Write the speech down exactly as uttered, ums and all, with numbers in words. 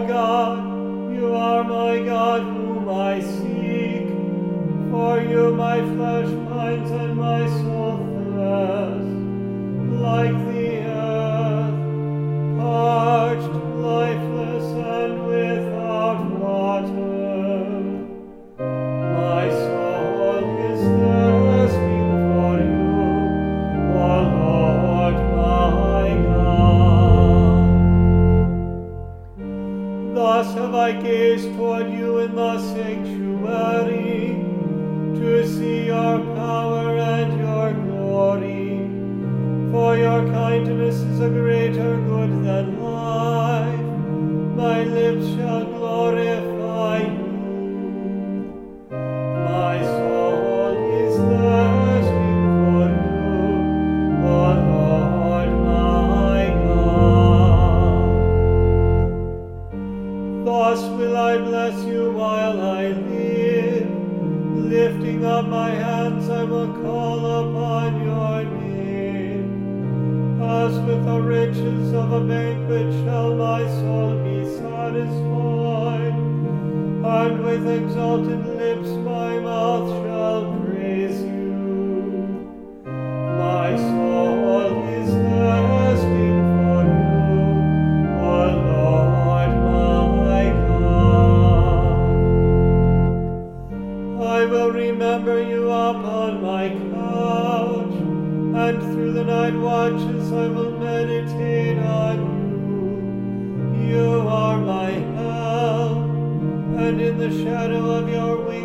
God, you are my God whom I seek. For you my flesh pines and my soul thirsts, like the earth, parched, lifeless, and without water. My soul is thirsting for you, O Lord my God. Thus have I gazed toward you in the sanctuary, to see your power and your glory. For your kindness is a greater good than life. My lips shall glorify you. My soul is thirsting for you, O Lord my God. Thus will I bless you while I live. Lifting up my hands, I will call upon your name. As with the riches of a banquet shall my soul be satisfied, and with exalted lips my mouth shall praise you. My soul is thirsting for you, O Lord my God. I will remember you upon my couch, and through the night watches I will meditate on you. You are my help, and in the shadow of your wings